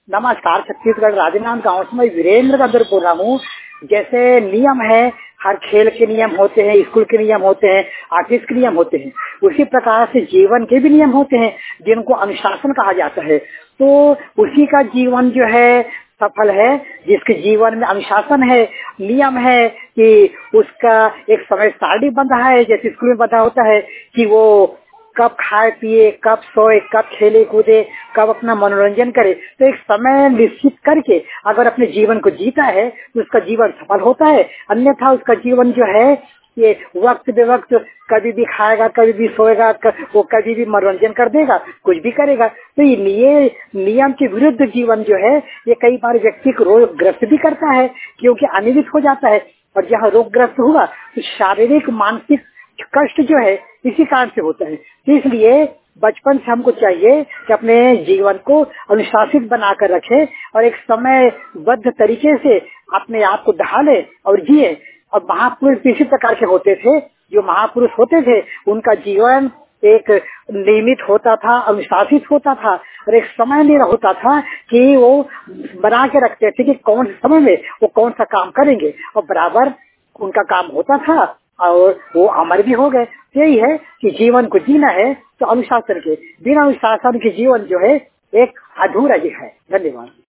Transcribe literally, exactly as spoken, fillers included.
नमस्कार, छत्तीसगढ़ राजनांद गांव से मैं वीरेंद्र गदर बोल रहा हूँ। जैसे नियम है, हर खेल के नियम होते हैं, स्कूल के नियम होते हैं, ऑफिस के नियम होते हैं, उसी प्रकार से जीवन के भी नियम होते हैं जिनको अनुशासन कहा जाता है। तो उसी का जीवन जो है सफल है जिसके जीवन में अनुशासन है, नियम है कि उसका एक समय सारणी बंधा है, जैसे स्कूल में बंधा होता है कि वो कब खाए पिए, कब सोए, कब खेले कूदे, कब अपना मनोरंजन करे। तो एक समय निश्चित करके अगर अपने जीवन को जीता है तो उसका जीवन सफल होता है। अन्यथा उसका जीवन जो है ये वक्त बेवक्त कभी भी खाएगा, कभी भी सोएगा, वो कभी भी मनोरंजन कर देगा, कुछ भी करेगा। तो ये नियम के विरुद्ध जीवन जो है ये कई बार व्यक्ति को रोगग्रस्त भी करता है, क्योंकि अनियमित हो जाता है। और जहाँ रोगग्रस्त हुआ तो शारीरिक मानसिक कष्ट जो है इसी कारण से होता है। इसलिए बचपन से हमको चाहिए कि अपने जीवन को अनुशासित बनाकर रखे और एक समयबद्ध तरीके से अपने आप को ढाले और जिए। और महापुरुष इसी प्रकार के होते थे। जो महापुरुष होते थे उनका जीवन एक नियमित होता था, अनुशासित होता था और एक समय नहीं होता था कि वो बना के रखते थे कि कौन समय में वो कौन सा काम करेंगे, और बराबर उनका काम होता था और वो अमर भी हो गए। यही है कि जीवन को जीना है तो अनुशासन के बिना अनुशासन के जीवन जो है एक अधूरा ही है। धन्यवाद।